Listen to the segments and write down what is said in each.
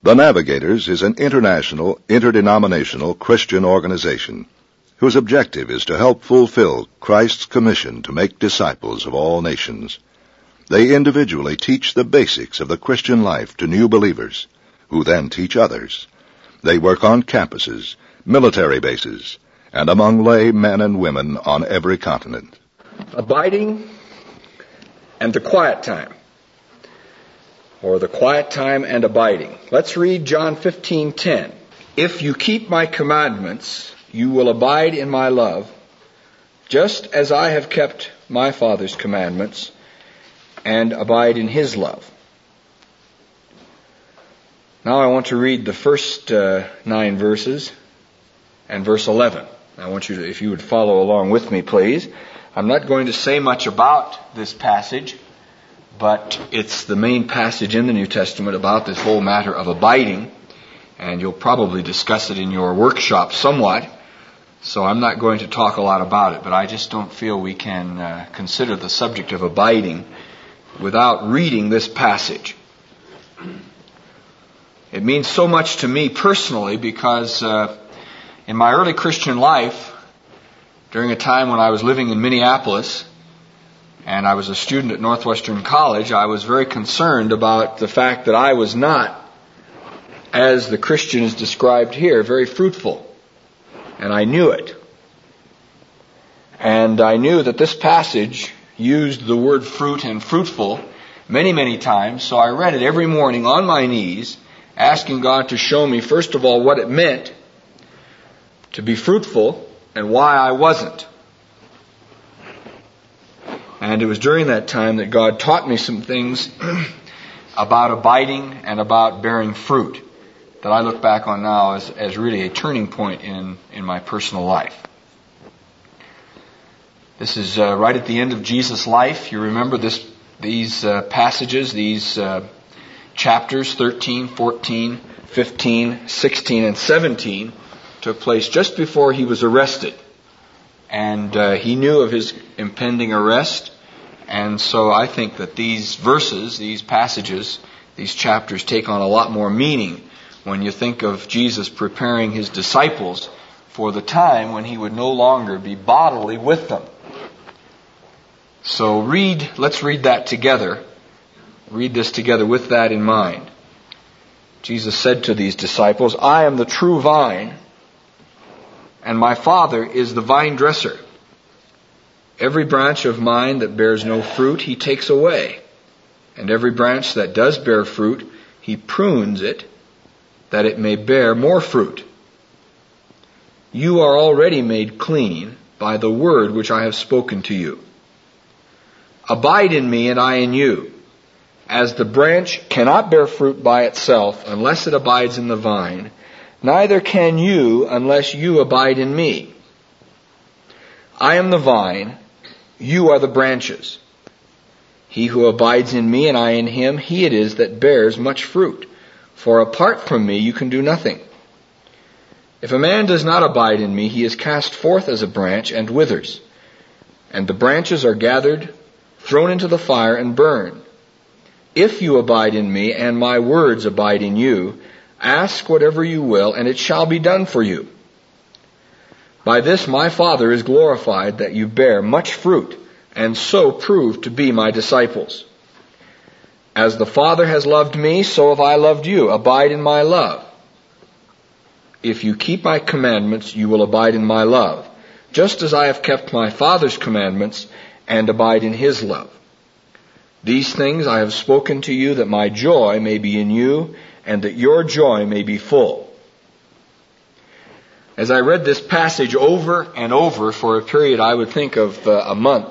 The Navigators is an international, interdenominational Christian organization whose objective is to help fulfill Christ's commission to make disciples of all nations. They individually teach the basics of the Christian life to new believers, who then teach others. They work on campuses, military bases, and among lay men and women on every continent. Abiding and the quiet time, or the quiet time and abiding. Let's read John 15:10. If you keep my commandments, you will abide in my love, just as I have kept my Father's commandments and abide in his love. Now I want to read the first 9 verses and verse 11. I want you to, if you would follow along with me, please. I'm not going to say much about this passage, but it's the main passage in the New Testament about this whole matter of abiding, and you'll probably discuss it in your workshop somewhat, so I'm not going to talk a lot about it, but I just don't feel we can consider the subject of abiding without reading this passage. It means so much to me personally because in my early Christian life, during a time when I was living in Minneapolis and I was a student at Northwestern College, I was very concerned about the fact that I was not, as the Christian is described here, very fruitful. And I knew it. And I knew that this passage used the word fruit and fruitful many, many times, so I read it every morning on my knees, asking God to show me, first of all, what it meant to be fruitful and why I wasn't. And it was during that time that God taught me some things about abiding and about bearing fruit that I look back on now as really a turning point in my personal life. This is right at the end of Jesus' life. You remember these passages, these chapters 13, 14, 15, 16, and 17 took place just before he was arrested. And he knew of his impending arrest. And so I think that these verses, these passages, these chapters take on a lot more meaning when you think of Jesus preparing his disciples for the time when he would no longer be bodily with them. So let's read that together. Read this together with that in mind. Jesus said to these disciples, I am the true vine, and my Father is the vine dresser. Every branch of mine that bears no fruit, he takes away. And every branch that does bear fruit, he prunes it, that it may bear more fruit. You are already made clean by the word which I have spoken to you. Abide in me and I in you. As the branch cannot bear fruit by itself unless it abides in the vine, neither can you unless you abide in me. I am the vine, you are the branches. He who abides in me and I in him, he it is that bears much fruit. For apart from me you can do nothing. If a man does not abide in me, he is cast forth as a branch and withers. And the branches are gathered, thrown into the fire and burned. If you abide in me and my words abide in you, ask whatever you will and it shall be done for you. By this my Father is glorified, that you bear much fruit and so prove to be my disciples. As the Father has loved me, so have I loved you. Abide in my love. If you keep my commandments, you will abide in my love, just as I have kept my Father's commandments and abide in his love. These things I have spoken to you, that my joy may be in you, and that your joy may be full. As I read this passage over and over for a period I would think of a month,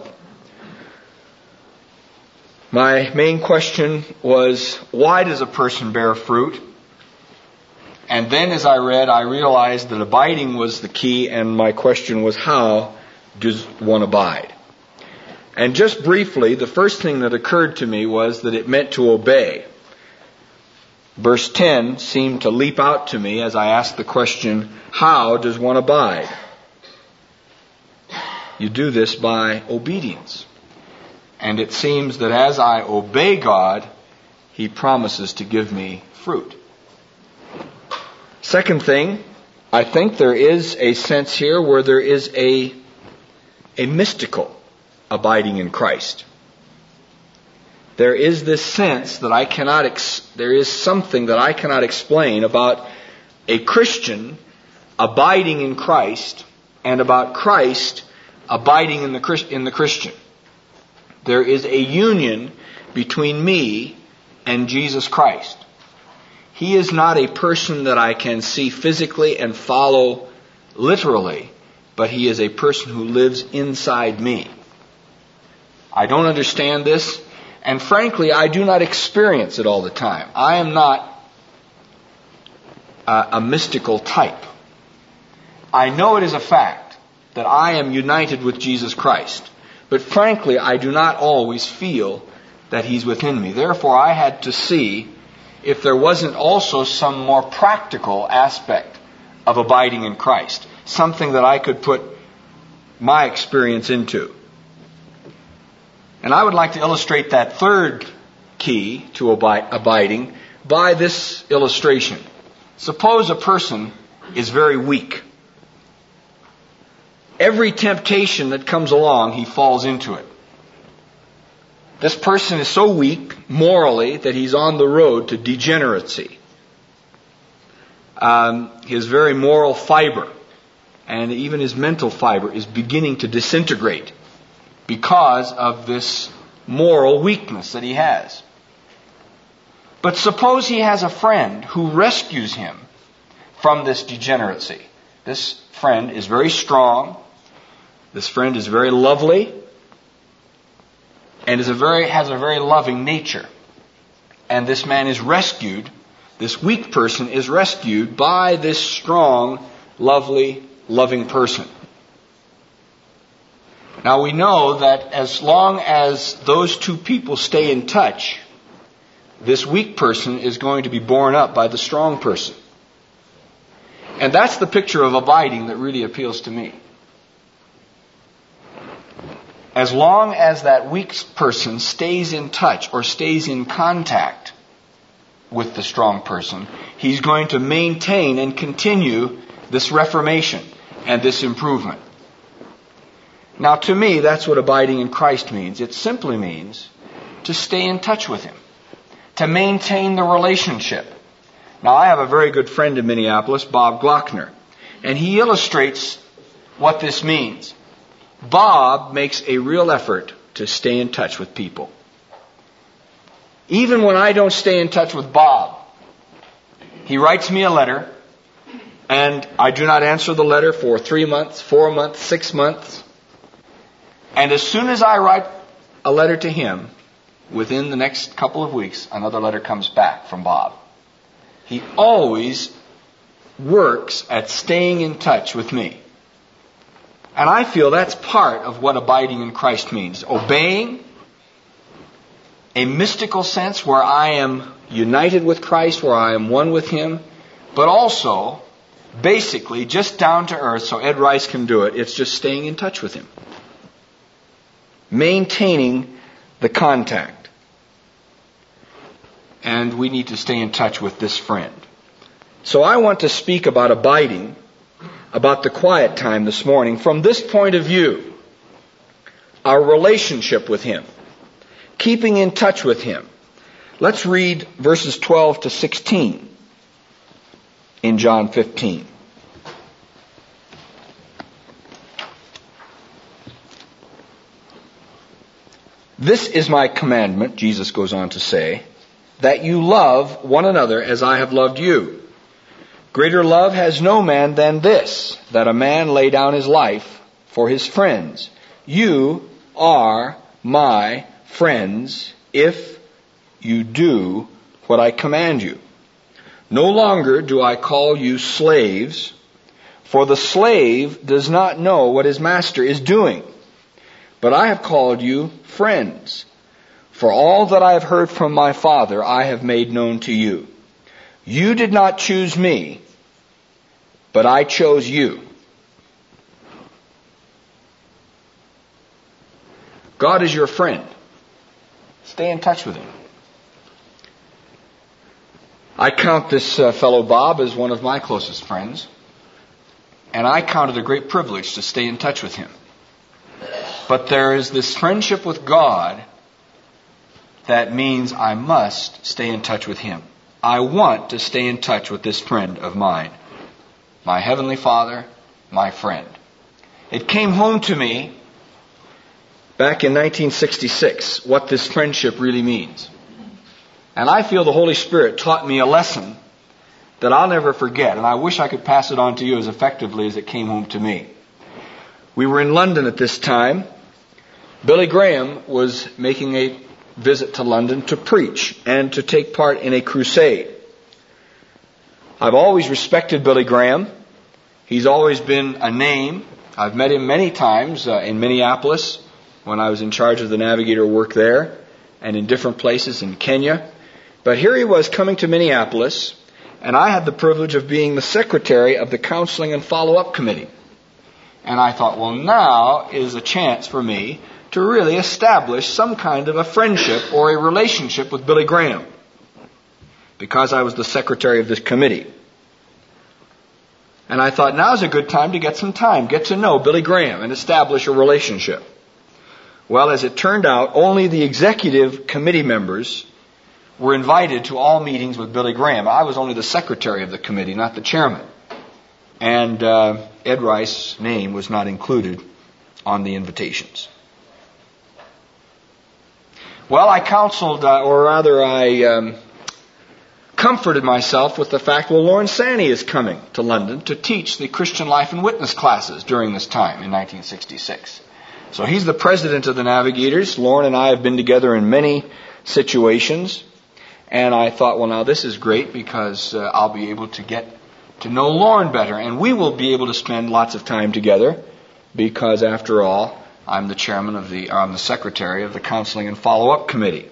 my main question was, why does a person bear fruit? And then as I read, I realized that abiding was the key, and my question was, how does one abide? And just briefly, the first thing that occurred to me was that it meant to obey. Verse 10 seemed to leap out to me as I asked the question, how does one abide? You do this by obedience. And it seems that as I obey God, he promises to give me fruit. Second thing, I think there is a sense here where there is a mystical abiding in Christ. There is this sense that there is something that I cannot explain about a Christian abiding in Christ and about Christ abiding in the Christian. There is a union between me and Jesus Christ. He is not a person that I can see physically and follow literally, but He is a person who lives inside me. I don't understand this, and frankly, I do not experience it all the time. I am not a mystical type. I know it is a fact that I am united with Jesus Christ, but frankly, I do not always feel that He's within me. Therefore, I had to see if there wasn't also some more practical aspect of abiding in Christ, something that I could put my experience into. And I would like to illustrate that third key to abiding by this illustration. Suppose a person is very weak. Every temptation that comes along, he falls into it. This person is so weak morally that he's on the road to degeneracy. His very moral fiber and even his mental fiber is beginning to disintegrate because of this moral weakness that he has. But suppose he has a friend who rescues him from this degeneracy. This friend is very strong. This friend is very lovely. And has a very loving nature. And this man is rescued, this weak person is rescued by this strong, lovely, loving person. Now we know that as long as those two people stay in touch, this weak person is going to be borne up by the strong person. And that's the picture of abiding that really appeals to me. As long as that weak person stays in touch or stays in contact with the strong person, he's going to maintain and continue this reformation and this improvement. Now, to me, that's what abiding in Christ means. It simply means to stay in touch with Him, to maintain the relationship. Now, I have a very good friend in Minneapolis, Bob Glockner, and he illustrates what this means. Bob makes a real effort to stay in touch with people. Even when I don't stay in touch with Bob, he writes me a letter, and I do not answer the letter for 3 months, 4 months, 6 months. And as soon as I write a letter to him, within the next couple of weeks, another letter comes back from Bob. He always works at staying in touch with me. And I feel that's part of what abiding in Christ means. Obeying, a mystical sense where I am united with Christ, where I am one with Him, but also, basically, just down to earth, so Ed Rice can do it, it's just staying in touch with Him. Maintaining the contact. And we need to stay in touch with this friend. So I want to speak about abiding, about the quiet time this morning from this point of view. Our relationship with Him. Keeping in touch with Him. Let's read verses 12 to 16 in John 15. This is my commandment, Jesus goes on to say, that you love one another as I have loved you. Greater love has no man than this, that a man lay down his life for his friends. You are my friends if you do what I command you. No longer do I call you slaves, for the slave does not know what his master is doing. But I have called you friends, for all that I have heard from my Father I have made known to you. You did not choose me, but I chose you. God is your friend. Stay in touch with Him. I count this fellow Bob as one of my closest friends, and I count it a great privilege to stay in touch with him. But there is this friendship with God that means I must stay in touch with him. I want to stay in touch with this friend of mine, my Heavenly Father, my friend. It came home to me back in 1966 what this friendship really means. And I feel the Holy Spirit taught me a lesson that I'll never forget, and I wish I could pass it on to you as effectively as it came home to me. We were in London at this time. Billy Graham was making a visit to London to preach and to take part in a crusade. I've always respected Billy Graham. He's always been a name. I've met him many times in Minneapolis when I was in charge of the Navigator work there, and in different places in Kenya. But here he was coming to Minneapolis, and I had the privilege of being the secretary of the Counseling and Follow-Up Committee. And I thought, well, now is a chance for me to really establish some kind of a friendship or a relationship with Billy Graham, because I was the secretary of this committee. And I thought, now's a good time to get some time, get to know Billy Graham and establish a relationship. Well, as it turned out, only the executive committee members were invited to all meetings with Billy Graham. I was only the secretary of the committee, not the chairman. And Ed Rice's name was not included on the invitations. Well, I counseled, I comforted myself with the fact, well, Lorne Sanney is coming to London to teach the Christian Life and Witness classes during this time in 1966. So he's the president of the Navigators. Lorne and I have been together in many situations. And I thought, well, now this is great because I'll be able to get to know Lorne better. And we will be able to spend lots of time together because, after all, I'm the secretary of the Counseling and Follow-Up Committee.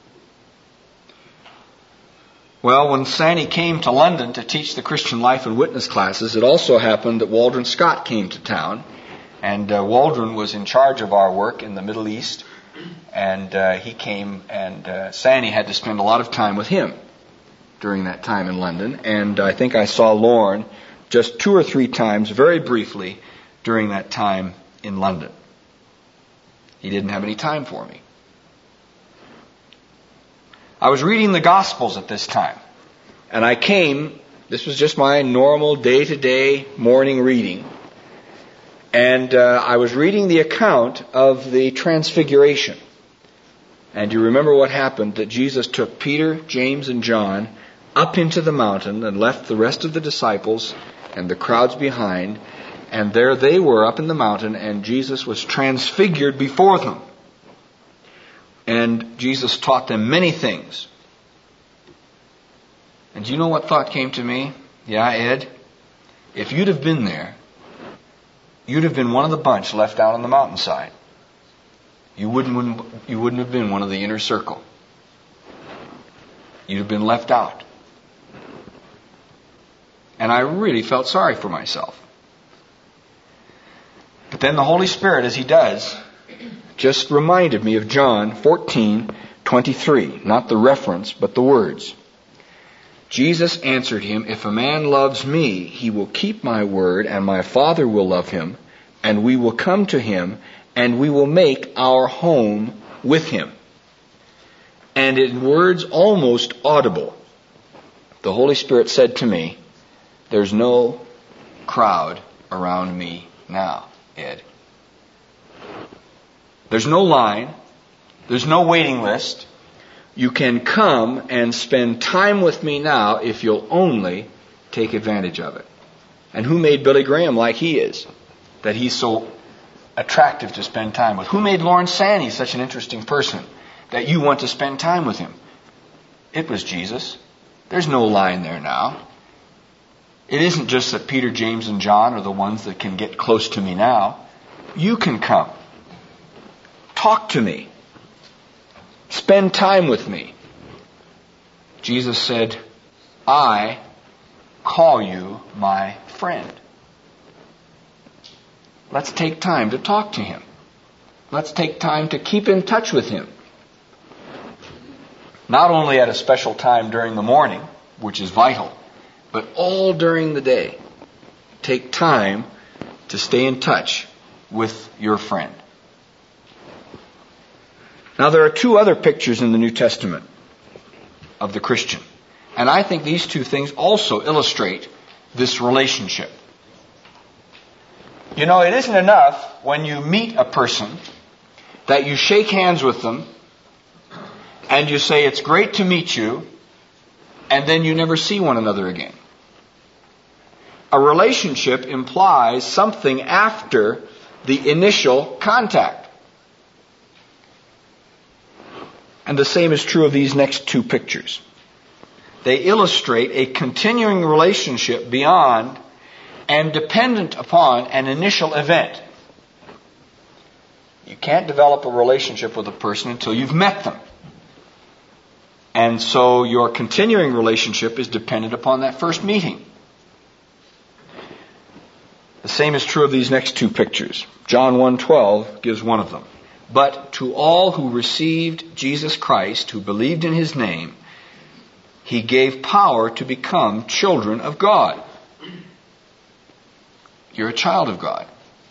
Well, when Sanney came to London to teach the Christian Life and Witness classes, it also happened that Waldron Scott came to town. And Waldron was in charge of our work in the Middle East. And he came, and Sanney had to spend a lot of time with him during that time in London. And I think I saw Lorne just 2 or 3 times, very briefly, during that time in London. He didn't have any time for me. I was reading the Gospels at this time. And this was just my normal day-to-day morning reading. And I was reading the account of the Transfiguration. And you remember what happened, that Jesus took Peter, James, and John up into the mountain and left the rest of the disciples and the crowds behind. And there they were up in the mountain, and Jesus was transfigured before them. And Jesus taught them many things. And do you know what thought came to me? Yeah, Ed, if you'd have been there, you'd have been one of the bunch left out on the mountainside. You wouldn't have been one of the inner circle. You'd have been left out. And I really felt sorry for myself. But then the Holy Spirit, as He does, just reminded me of John 14:23. Not the reference, but the words. Jesus answered him, "If a man loves me, he will keep my word, and my Father will love him, and we will come to him, and we will make our home with him." And in words almost audible, the Holy Spirit said to me, "There's no crowd around me now, Ed. There's no line. There's no waiting list. You can come and spend time with me now if you'll only take advantage of it." And who made Billy Graham like he is, that he's so attractive to spend time with? Who made Lorne Sanney such an interesting person that you want to spend time with him? It was Jesus. There's no line there now. It isn't just that Peter, James, and John are the ones that can get close to me now. You can come. Talk to me. Spend time with me. Jesus said, "I call you my friend." Let's take time to talk to Him. Let's take time to keep in touch with Him. Not only at a special time during the morning, which is vital. But all during the day, take time to stay in touch with your friend. Now, there are two other pictures in the New Testament of the Christian. And I think these two things also illustrate this relationship. You know, it isn't enough when you meet a person that you shake hands with them and you say, "It's great to meet you," and then you never see one another again. A relationship implies something after the initial contact. And the same is true of these next two pictures. They illustrate a continuing relationship beyond and dependent upon an initial event. You can't develop a relationship with a person until you've met them. And so your continuing relationship is dependent upon that first meeting. The same is true of these next two pictures. John 1:12 gives one of them. But to all who received Jesus Christ, who believed in His name, He gave power to become children of God. You're a child of God.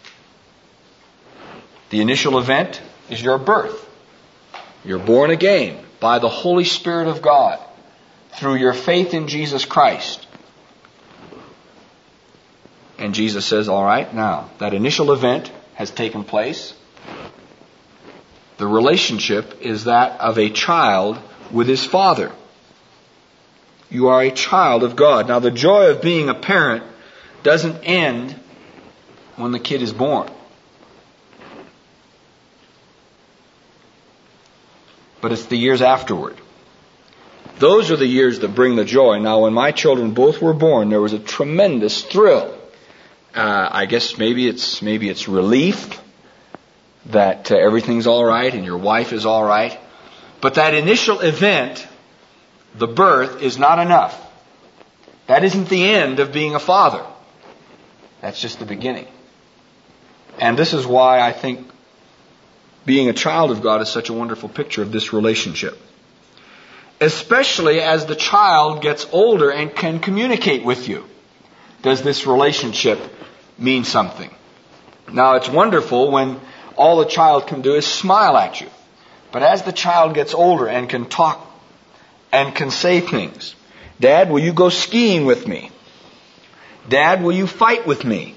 The initial event is your birth. You're born again by the Holy Spirit of God through your faith in Jesus Christ. And Jesus says, all right, now, that initial event has taken place. The relationship is that of a child with his father. You are a child of God. Now, the joy of being a parent doesn't end when the kid is born. But it's the years afterward. Those are the years that bring the joy. Now, when my children both were born, there was a tremendous thrill. I guess maybe it's relief that everything's all right and your wife is all right. But that initial event, the birth, is not enough. That isn't the end of being a father. That's just the beginning. And this is why I think being a child of God is such a wonderful picture of this relationship. Especially as the child gets older and can communicate with you, does this relationship mean something. Now, it's wonderful when all the child can do is smile at you. But as the child gets older and can talk and can say things, "Dad, will you go skiing with me? Dad, will you fight with me?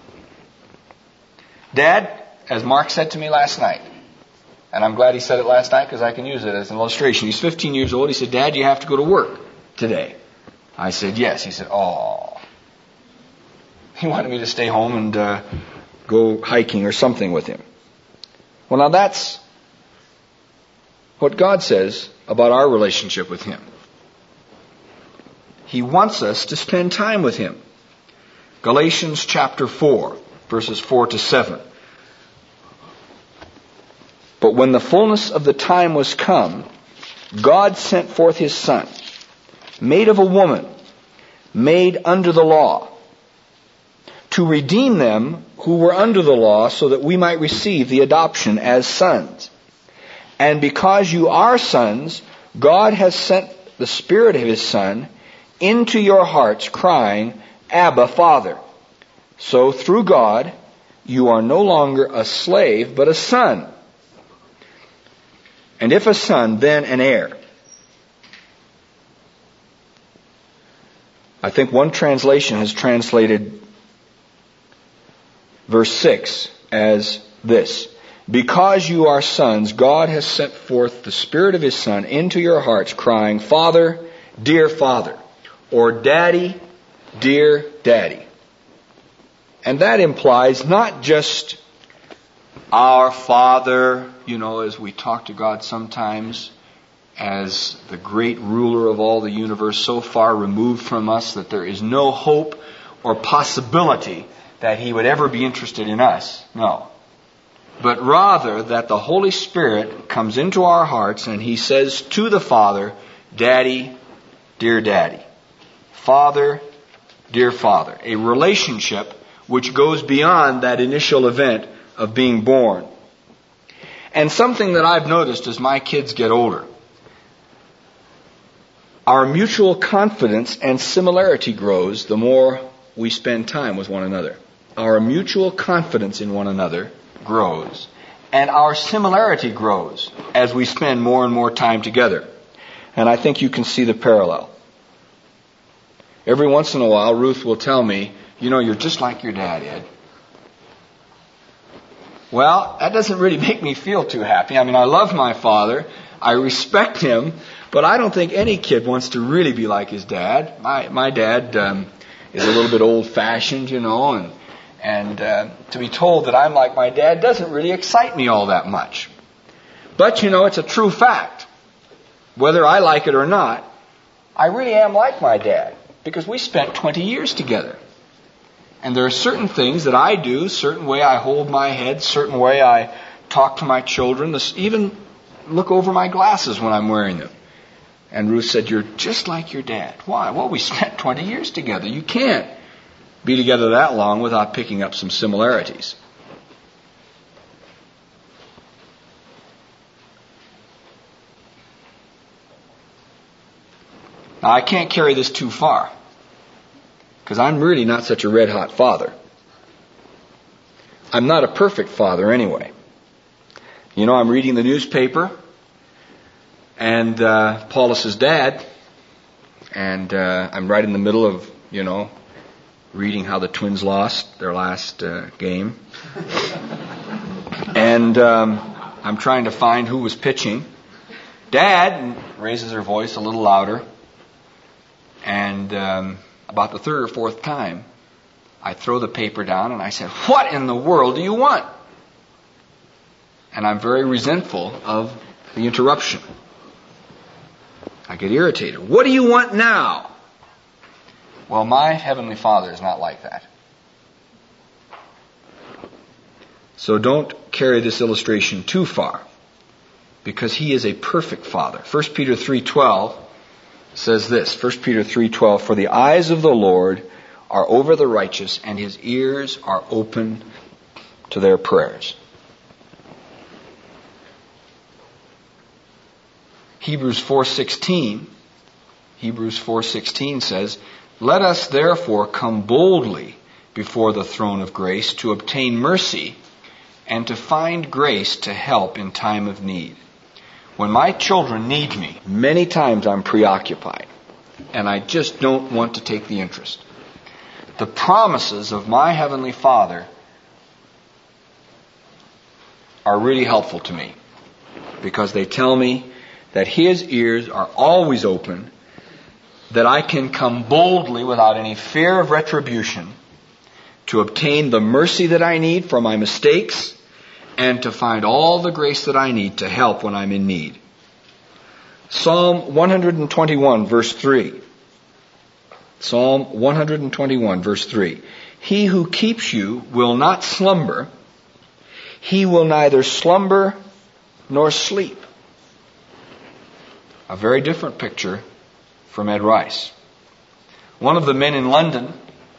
Dad," as Mark said to me last night, and I'm glad he said it last night because I can use it as an illustration. He's 15 years old. He said, "Dad, you have to go to work today." I said, "Yes." He said, "Oh." He wanted me to stay home and go hiking or something with him. Well, now that's what God says about our relationship with Him. He wants us to spend time with Him. Galatians chapter 4, verses 4 to 7. But when the fullness of the time was come, God sent forth His Son, made of a woman, made under the law, to redeem them who were under the law, so that we might receive the adoption as sons. And because you are sons, God has sent the Spirit of His Son into your hearts, crying, "Abba, Father." So through God, you are no longer a slave, but a son. And if a son, then an heir. I think one translation has translated verse 6 as this: because you are sons, God has sent forth the Spirit of His Son into your hearts, crying, "Father, dear Father," or "Daddy, dear Daddy." And that implies not just our Father, as we talk to God sometimes, as the great ruler of all the universe, so far removed from us that there is no hope or possibility that He would ever be interested in us. No. But rather that the Holy Spirit comes into our hearts and He says to the Father, "Daddy, dear Daddy." Father, dear Father. A relationship which goes beyond that initial event of being born. And something that I've noticed as my kids get older, Our mutual confidence and similarity grows the more we spend time with one another. Our mutual confidence in one another grows, and our similarity grows as we spend more and more time together. And I think you can see the parallel. Every once in a while, Ruth will tell me, you know, you're just like your dad, Ed. Well, that doesn't really make me feel too happy. I mean, I love my father. I respect him. But I don't think any kid wants to really be like his dad. My dad is a little bit old-fashioned, you know, and to be told that I'm like my dad doesn't really excite me all that much. But, you know, it's a true fact. Whether I like it or not, I really am like my dad, because we spent 20 years together. And there are certain things that I do, certain way I hold my head, certain way I talk to my children, even look over my glasses when I'm wearing them. And Ruth said, you're just like your dad. Why? Well, we spent 20 years together. You can't be together that long without picking up some similarities. Now, I can't carry this too far, because I'm really not such a red-hot father. I'm not a perfect father anyway. You know, I'm reading the newspaper, and Paulus's dad, and I'm right in the middle of, you know, reading how the Twins lost their last game. And I'm trying to find who was pitching. Dad raises her voice a little louder, and about the third or fourth time, I throw the paper down and I said, what in the world do you want? And I'm very resentful of the interruption. I get irritated. What do you want now? Well, my Heavenly Father is not like that. So don't carry this illustration too far, because He is a perfect Father. 1 Peter 3:12 says this, 1 Peter 3:12, for the eyes of the Lord are over the righteous, and His ears are open to their prayers. Hebrews 4:16 says, let us therefore come boldly before the throne of grace to obtain mercy and to find grace to help in time of need. When my children need me, many times I'm preoccupied and I just don't want to take the interest. The promises of my Heavenly Father are really helpful to me, because they tell me that His ears are always open, that I can come boldly without any fear of retribution to obtain the mercy that I need for my mistakes and to find all the grace that I need to help when I'm in need. Psalm 121 verse 3. Psalm 121 verse 3. He who keeps you will not slumber. He will neither slumber nor sleep. A very different picture from Ed Rice. One of the men in London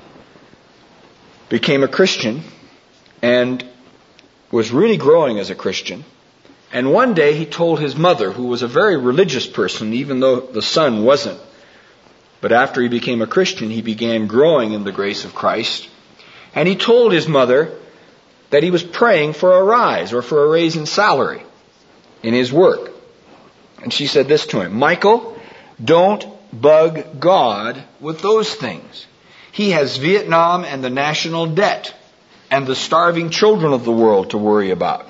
became a Christian and was really growing as a Christian. And one day he told his mother, who was a very religious person, even though the son wasn't. But after he became a Christian, he began growing in the grace of Christ. And he told his mother that he was praying for a rise or for a raise in salary in his work. And she said this to him, Michael, don't bug God with those things. He has Vietnam and the national debt and the starving children of the world to worry about.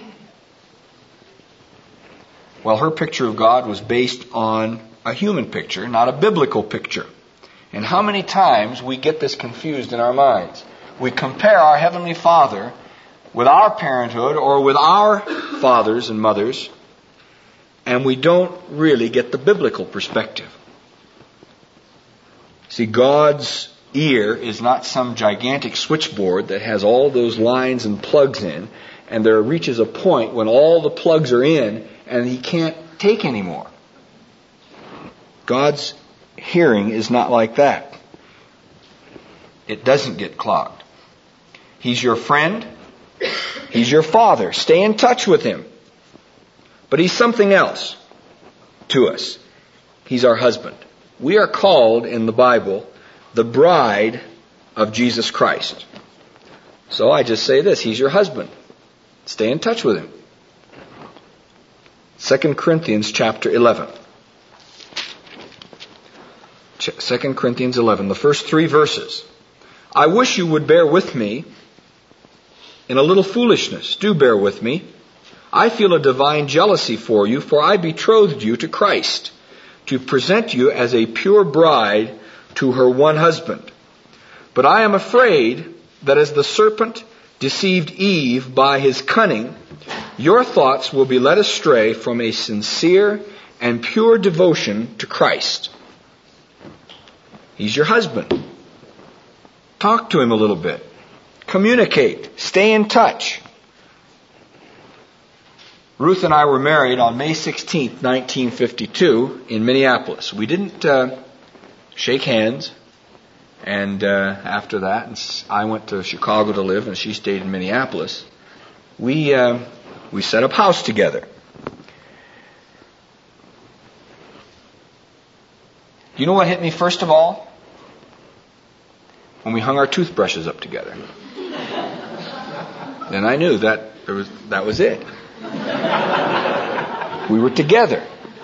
Well, her picture of God was based on a human picture, not a biblical picture. And how many times we get this confused in our minds? We compare our Heavenly Father with our parenthood or with our fathers and mothers, and we don't really get the biblical perspective. See, God's ear is not some gigantic switchboard that has all those lines and plugs in, and there reaches a point when all the plugs are in and He can't take any more. God's hearing is not like that. It doesn't get clogged. He's your friend. He's your Father. Stay in touch with Him. But He's something else to us. He's our husband. We are called in the Bible the bride of Jesus Christ. So I just say this, He's your husband. Stay in touch with Him. 2 Corinthians chapter 11. 2 Corinthians 11, the first 3 verses. I wish you would bear with me in a little foolishness. Do bear with me. I feel a divine jealousy for you, for I betrothed you to Christ, to present you as a pure bride to her one husband. But I am afraid that as the serpent deceived Eve by his cunning, your thoughts will be led astray from a sincere and pure devotion to Christ. He's your husband. Talk to him a little bit. Communicate. Stay in touch. Ruth and I were married on May 16th, 1952 in Minneapolis. We didn't shake hands. And after that, I went to Chicago to live, and she stayed in Minneapolis. We set up house together. You know what hit me first of all? When we hung our toothbrushes up together. Then I knew that was it. We were together.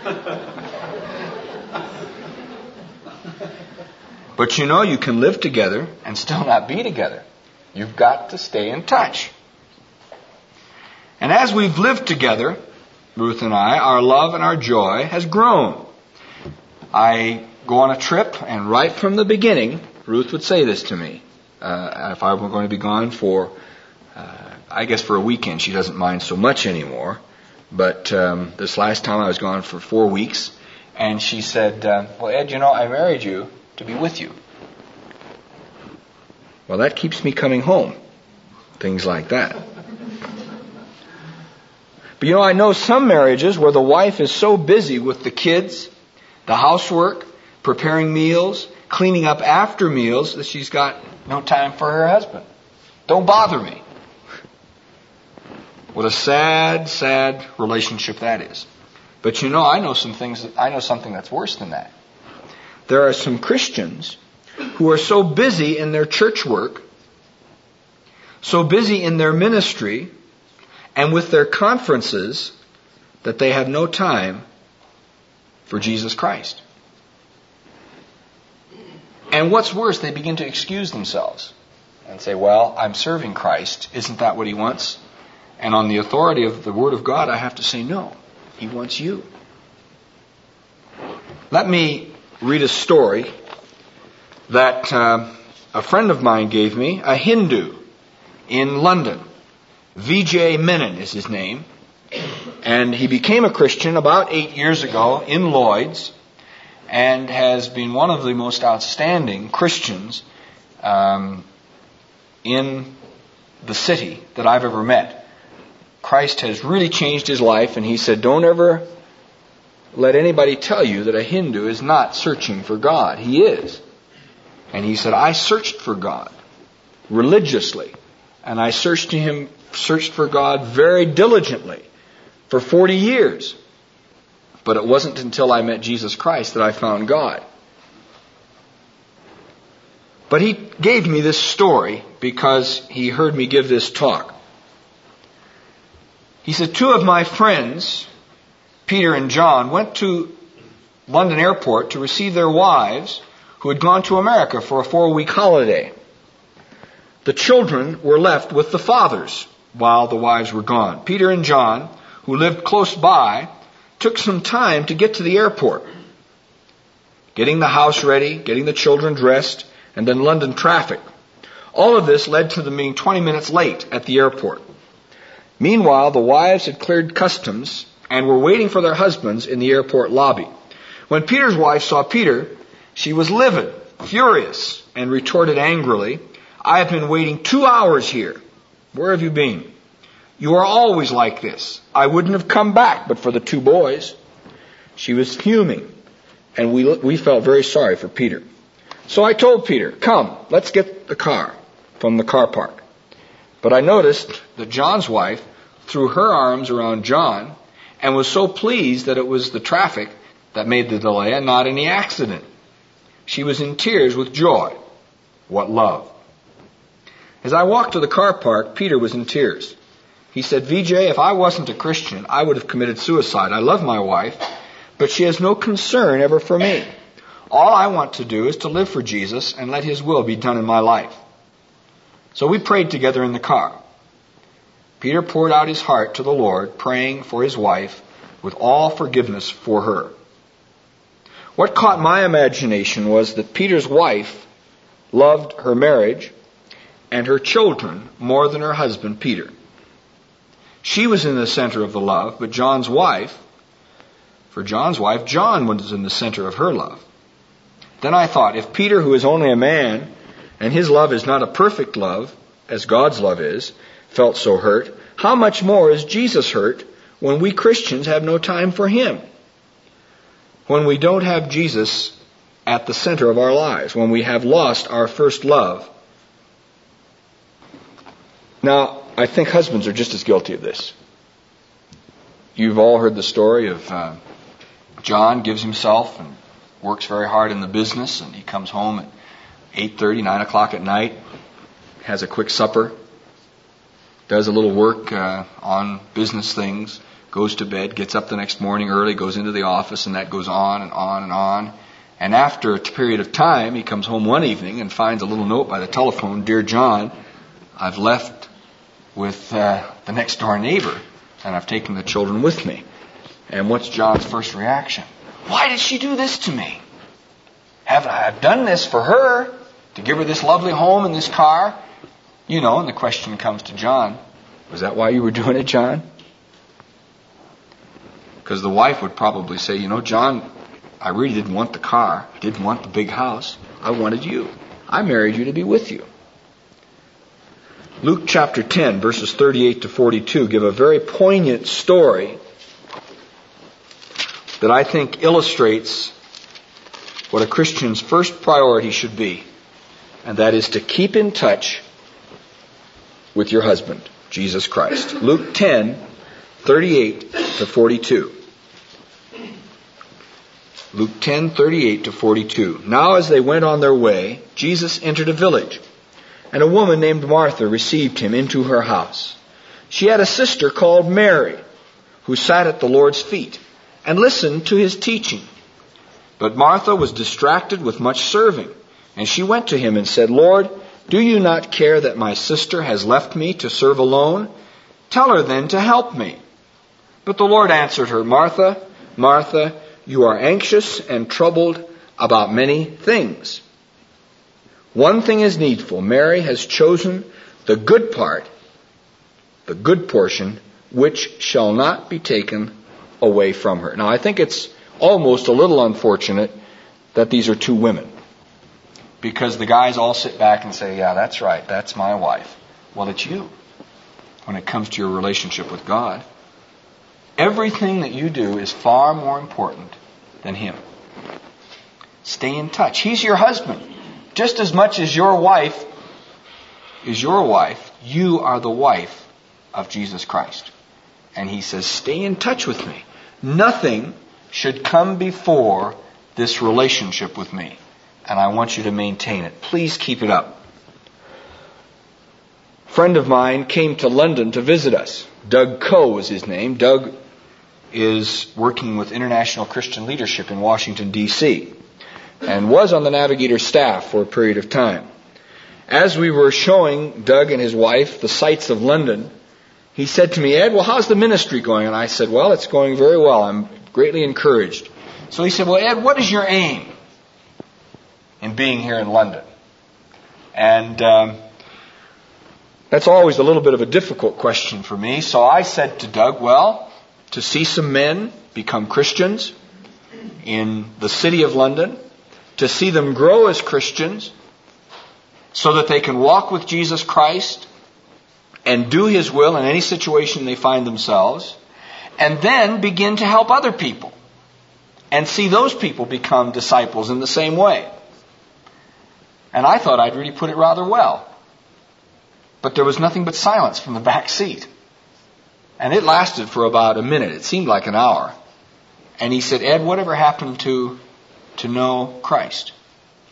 But you know, you can live together and still not be together. You've got to stay in touch. And as we've lived together, Ruth and I, our love and our joy has grown. I go on a trip, and right from the beginning, Ruth would say this to me. If I were going to be gone for, I guess for a weekend, she doesn't mind so much anymore. But this last time I was gone for 4 weeks, and she said, well, Ed, you know, I married you to be with you. Well, that keeps me coming home. Things like that. But you know, I know some marriages where the wife is so busy with the kids, the housework, preparing meals, cleaning up after meals, that she's got no time for her husband. Don't bother me. What a sad, sad relationship that is. But you know, I know something that's worse than that. There are some Christians who are so busy in their church work, so busy in their ministry, and with their conferences, that they have no time for Jesus Christ. And what's worse, they begin to excuse themselves and say, well, I'm serving Christ. Isn't that what He wants? And on the authority of the Word of God, I have to say, no, He wants you. Let me read a story that a friend of mine gave me, a Hindu in London. Vijay Menon is his name. And he became a Christian about 8 years ago in Lloyd's, and has been one of the most outstanding Christians in the city that I've ever met. Christ has really changed his life, and he said, don't ever let anybody tell you that a Hindu is not searching for God. He is. And he said, I searched for God religiously, and I searched for God very diligently for 40 years. But it wasn't until I met Jesus Christ that I found God. But he gave me this story because he heard me give this talk. He said, 2 of my friends, Peter and John, went to London Airport to receive their wives who had gone to America for a 4-week holiday. The children were left with the fathers while the wives were gone. Peter and John, who lived close by, took some time to get to the airport, getting the house ready, getting the children dressed, and then London traffic. All of this led to them being 20 minutes late at the airport. Meanwhile, the wives had cleared customs and were waiting for their husbands in the airport lobby. When Peter's wife saw Peter, she was livid, furious, and retorted angrily, I have been waiting 2 hours here. Where have you been? You are always like this. I wouldn't have come back but for the 2 boys. She was fuming, and we felt very sorry for Peter. So I told Peter, come, let's get the car from the car park. But I noticed that John's wife threw her arms around John and was so pleased that it was the traffic that made the delay and not any accident. She was in tears with joy. What love! As I walked to the car park, Peter was in tears. He said, "VJ, if I wasn't a Christian, I would have committed suicide. I love my wife, but she has no concern ever for me. All I want to do is to live for Jesus and let His will be done in my life." So we prayed together in the car. Peter poured out his heart to the Lord, praying for his wife with all forgiveness for her. What caught my imagination was that Peter's wife loved her marriage and her children more than her husband, Peter. She was in the center of the love, but John's wife, John was in the center of her love. Then I thought, if Peter, who is only a man, and his love is not a perfect love, as God's love is, felt so hurt, how much more is Jesus hurt when we Christians have no time for Him? When we don't have Jesus at the center of our lives, when we have lost our first love. Now, I think husbands are just as guilty of this. You've all heard the story of John gives himself and works very hard in the business, and he comes home at 8:30, 9 o'clock at night, has a quick supper, does a little work on business things, goes to bed, gets up the next morning early, goes into the office, and that goes on and on and on. And after a period of time, he comes home one evening and finds a little note by the telephone, "Dear John, I've left with the next door neighbor, and I've taken the children with me." And what's John's first reaction? Why did she do this to me? Haven't I done this for her, to give her this lovely home and this car? You know, and the question comes to John, was that why you were doing it, John? Because the wife would probably say, "You know, John, I really didn't want the car. I didn't want the big house. I wanted you. I married you to be with you." Luke chapter 10, verses 38 to 42 give a very poignant story that I think illustrates what a Christian's first priority should be, and that is to keep in touch with your husband, Jesus Christ. Luke 10, 38 to 42. Luke 10, 38 to 42. Now as they went on their way, Jesus entered a village, and a woman named Martha received him into her house. She had a sister called Mary, who sat at the Lord's feet and listened to His teaching. But Martha was distracted with much serving, and she went to Him and said, "Lord, do you not care that my sister has left me to serve alone? Tell her then to help me." But the Lord answered her, "Martha, Martha, you are anxious and troubled about many things. One thing is needful. Mary has chosen the good part, the good portion, which shall not be taken away from her." Now, I think it's almost a little unfortunate that these are two women, because the guys all sit back and say, "Yeah, that's right, that's my wife." Well, it's you when it comes to your relationship with God. Everything that you do is far more important than Him. Stay in touch. He's your husband. Just as much as your wife is your wife, you are the wife of Jesus Christ. And He says, stay in touch with me. Nothing should come before this relationship with me. And I want you to maintain it. Please keep it up. A friend of mine came to London to visit us. Doug Coe is his name. Doug is working with International Christian Leadership in Washington, D.C. and was on the Navigator staff for a period of time. As we were showing Doug and his wife the sights of London, he said to me, "Ed, well, how's the ministry going?" And I said, "Well, it's going very well. I'm greatly encouraged." So he said, "Well, Ed, what is your aim in being here in London?" And that's always a little bit of a difficult question for me. So I said to Doug, well, to see some men become Christians in the city of London, to see them grow as Christians so that they can walk with Jesus Christ and do His will in any situation they find themselves, and then begin to help other people and see those people become disciples in the same way. And I thought I'd really put it rather well. But there was nothing but silence from the back seat. And it lasted for about a minute. It seemed like an hour. And he said, "Ed, whatever happened to know Christ?"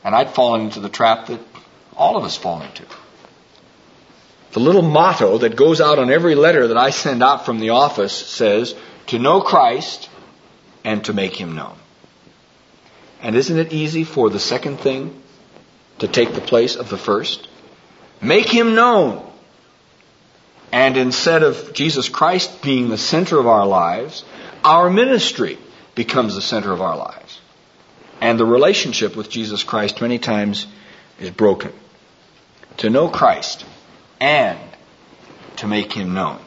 And I'd fallen into the trap that all of us fall into. The little motto that goes out on every letter that I send out from the office says, to know Christ and to make Him known. And isn't it easy for the second thing to take the place of the first? Make Him known. And instead of Jesus Christ being the center of our lives, our ministry becomes the center of our lives. And the relationship with Jesus Christ many times is broken. To know Christ and to make Him known.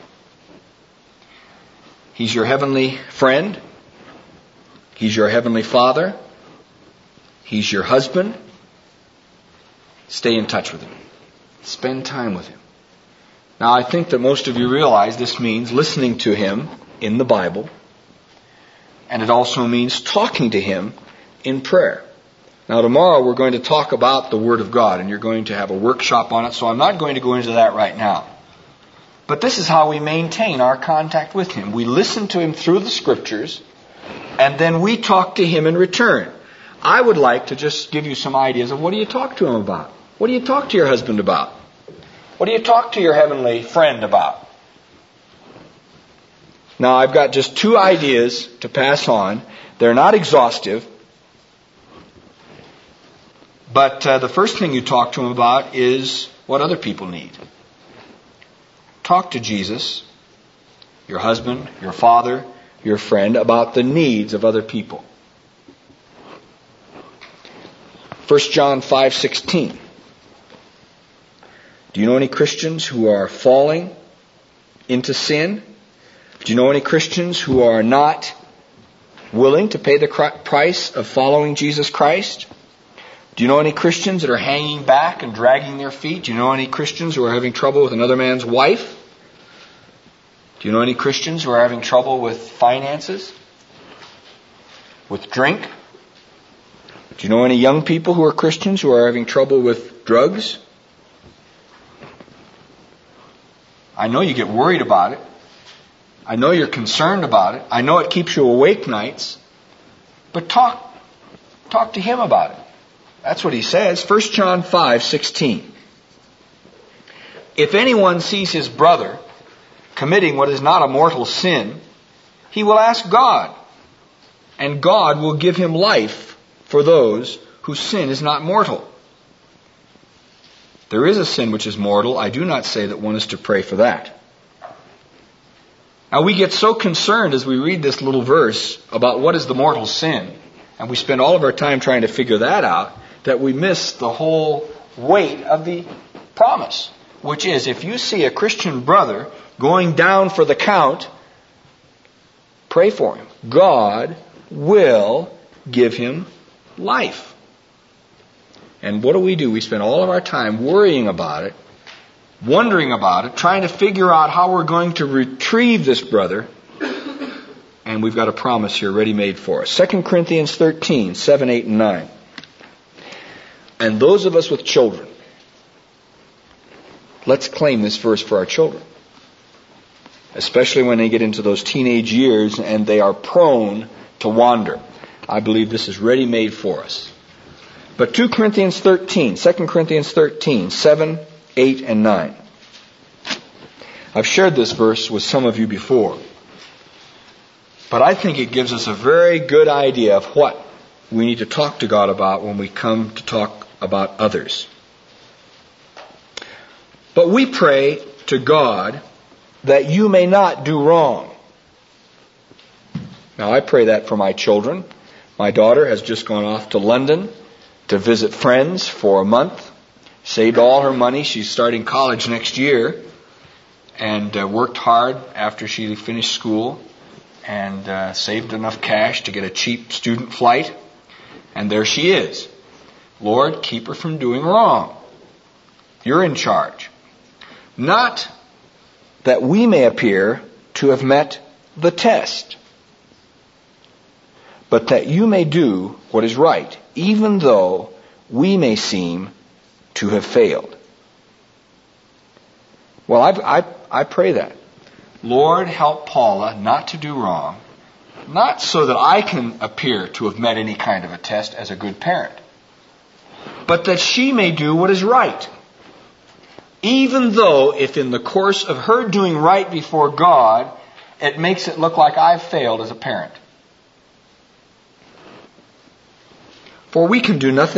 He's your heavenly friend. He's your heavenly Father. He's your husband. Stay in touch with Him. Spend time with Him. Now, I think that most of you realize this means listening to Him in the Bible. And it also means talking to Him in prayer. Now, tomorrow we're going to talk about the Word of God, and you're going to have a workshop on it, so I'm not going to go into that right now. But this is how we maintain our contact with Him. We listen to Him through the Scriptures, and then we talk to Him in return. I would like to just give you some ideas of what do you talk to Him about? What do you talk to your husband about? What do you talk to your heavenly friend about? Now, I've got just 2 ideas to pass on. They're not exhaustive. But the first thing you talk to Him about is what other people need. Talk to Jesus, your husband, your father, your friend, about the needs of other people. 1 John 5:16. Do you know any Christians who are falling into sin? Do you know any Christians who are not willing to pay the price of following Jesus Christ? Do you know any Christians that are hanging back and dragging their feet? Do you know any Christians who are having trouble with another man's wife? Do you know any Christians who are having trouble with finances? With drink? Do you know any young people who are Christians who are having trouble with drugs? I know you get worried about it. I know you're concerned about it. I know it keeps you awake nights. But talk to Him about it. That's what He says. 1 John 5:16. If anyone sees his brother committing what is not a mortal sin, he will ask God, and God will give him life for those whose sin is not mortal. There is a sin which is mortal. I do not say that one is to pray for that. Now, we get so concerned as we read this little verse about what is the mortal sin, and we spend all of our time trying to figure that out, that we miss the whole weight of the promise, which is if you see a Christian brother going down for the count, pray for him. God will give him life. And what do? We spend all of our time worrying about it, wondering about it, trying to figure out how we're going to retrieve this brother. And we've got a promise here ready-made for us. 2 Corinthians 13, 7, 8, and 9. And those of us with children, let's claim this verse for our children. Especially when they get into those teenage years and they are prone to wander. I believe this is ready-made for us. But 2 Corinthians 13, 7, 8, and 9. I've shared this verse with some of you before. But I think it gives us a very good idea of what we need to talk to God about when we come to talk about others. But we pray to God that you may not do wrong. Now, I pray that for my children. My daughter has just gone off to London to visit friends for a month. Saved all her money. She's starting college next year. And worked hard after she finished school. And saved enough cash to get a cheap student flight. And there she is. Lord, keep her from doing wrong. You're in charge. Not that we may appear to have met the test, but that you may do what is right, even though we may seem to have failed. Well, I pray that. Lord, help Paula not to do wrong, not so that I can appear to have met any kind of a test as a good parent, but that she may do what is right. Even though if in the course of her doing right before God, it makes it look like I've failed as a parent. For we cannot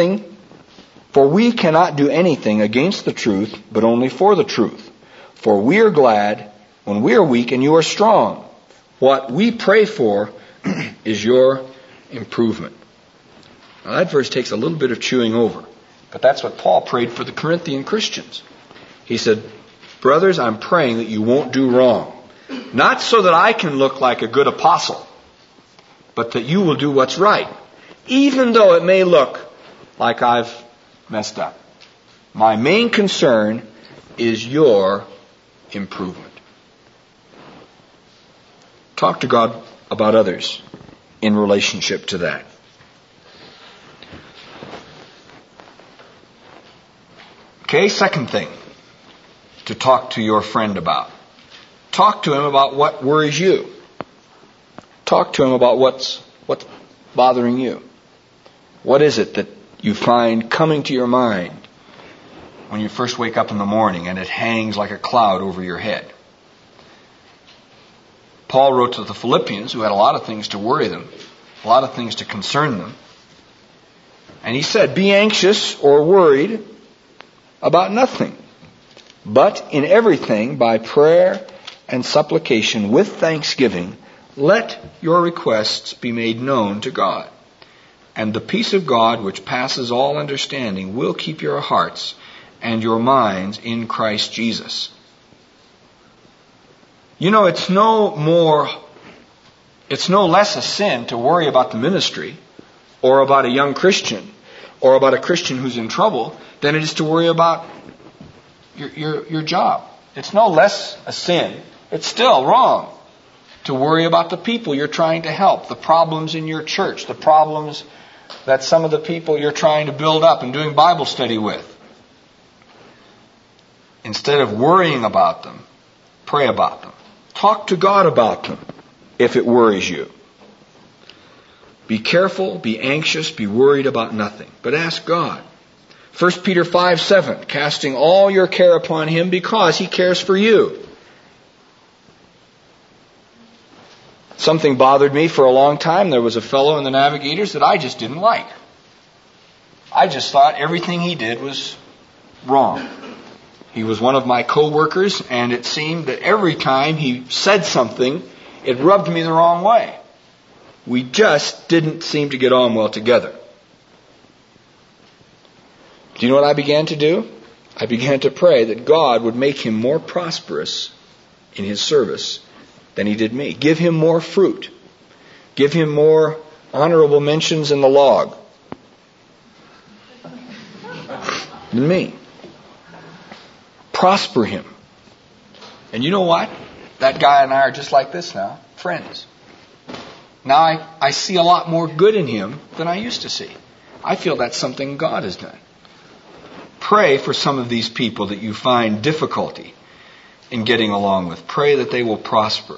do anything against the truth, but only for the truth. For we are glad when we are weak and you are strong. What we pray for is your improvement. Now that verse takes a little bit of chewing over, but that's what Paul prayed for the Corinthian Christians. He said, brothers, I'm praying that you won't do wrong. Not so that I can look like a good apostle, but that you will do what's right, even though it may look like I've messed up. My main concern is your improvement. Talk to God about others in relationship to that. Okay, second thing to talk to your friend about. Talk to him about what worries you. Talk to him about what's bothering you. What is it that you find coming to your mind when you first wake up in the morning and it hangs like a cloud over your head? Paul wrote to the Philippians, who had a lot of things to worry them, a lot of things to concern them. And he said, be anxious or worried about nothing, but in everything by prayer and supplication with thanksgiving, let your requests be made known to God. And the peace of God, which passes all understanding, will keep your hearts and your minds in Christ Jesus. You know, it's no less a sin to worry about the ministry or about a young Christian or about a Christian who's in trouble than it is to worry about your job. It's no less a sin. It's still wrong to worry about the people you're trying to help, the problems in your church, the problems that some of the people you're trying to build up and doing Bible study with. Instead of worrying about them, pray about them. Talk to God about them if it worries you. Be careful, be anxious, be worried about nothing, but ask God. 1 Peter 5:7, casting all your care upon Him because He cares for you. Something bothered me for a long time. There was a fellow in the Navigators that I just didn't like. I just thought everything he did was wrong. He was one of my co-workers, and it seemed that every time he said something, it rubbed me the wrong way. We just didn't seem to get on well together. Do you know what I began to do? I began to pray that God would make him more prosperous in his service than he did me. Give him more fruit. Give him more honorable mentions in the log than me. Prosper him. And you know what? That guy and I are just like this now. Friends. Now I see a lot more good in him than I used to see. I feel that's something God has done. Pray for some of these people that you find difficulty in getting along with. Pray that they will prosper.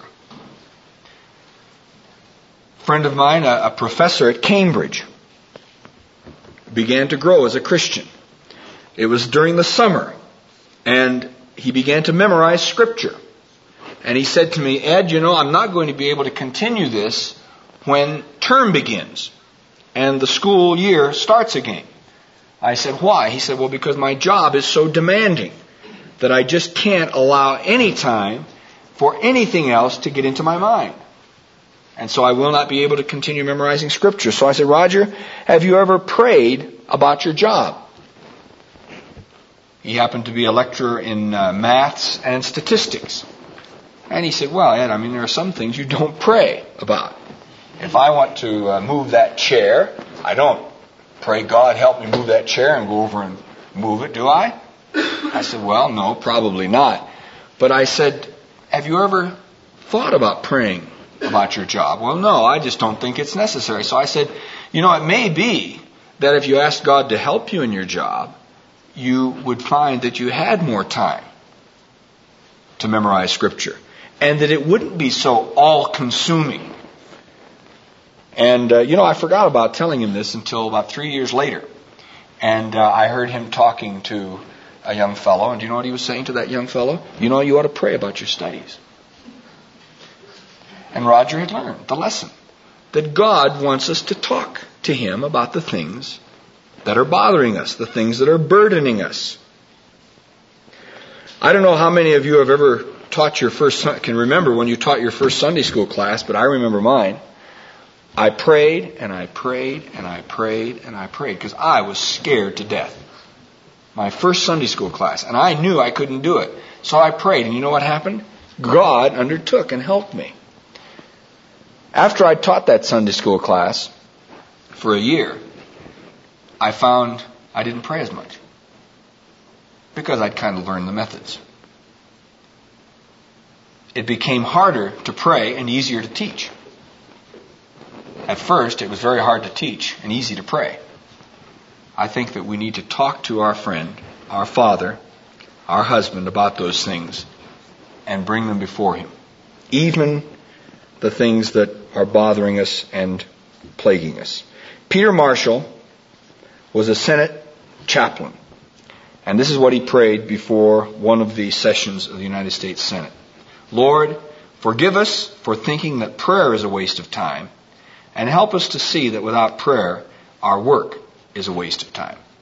A friend of mine, a professor at Cambridge, began to grow as a Christian. It was during the summer, and he began to memorize Scripture. And he said to me, Ed, you know, I'm not going to be able to continue this when term begins and the school year starts again. I said, why? He said, well, because my job is so demanding that I just can't allow any time for anything else to get into my mind. And so I will not be able to continue memorizing Scripture. So I said, Roger, have you ever prayed about your job? He happened to be a lecturer in maths and statistics. And he said, well, Ed, I mean, there are some things you don't pray about. If I want to move that chair, I don't pray, God, help me move that chair and go over and move it, do I? I said, well, no, probably not. But I said, have you ever thought about praying about your job? Well, no, I just don't think it's necessary. So I said, you know, it may be that if you asked God to help you in your job, you would find that you had more time to memorize Scripture, and that it wouldn't be so all-consuming. And, I forgot about telling him this until about 3 years later. And I heard him talking to a young fellow. And do you know what he was saying to that young fellow? You know, you ought to pray about your studies. And Roger had learned the lesson that God wants us to talk to Him about the things that are bothering us, the things that are burdening us. I don't know how many of you have ever taught your can remember when you taught your first Sunday school class, but I remember mine. I prayed and I prayed and I prayed and I prayed because I was scared to death. My first Sunday school class, and I knew I couldn't do it. So I prayed, and you know what happened? God undertook and helped me. After I taught that Sunday school class for a year, I found I didn't pray as much because I'd kind of learned the methods. It became harder to pray and easier to teach. At first, it was very hard to teach and easy to pray. I think that we need to talk to our friend, our father, our husband about those things and bring them before Him. Even the things that are bothering us and plaguing us. Peter Marshall was a Senate chaplain. And this is what he prayed before one of the sessions of the United States Senate. Lord, forgive us for thinking that prayer is a waste of time, and help us to see that without prayer, our work is a waste of time.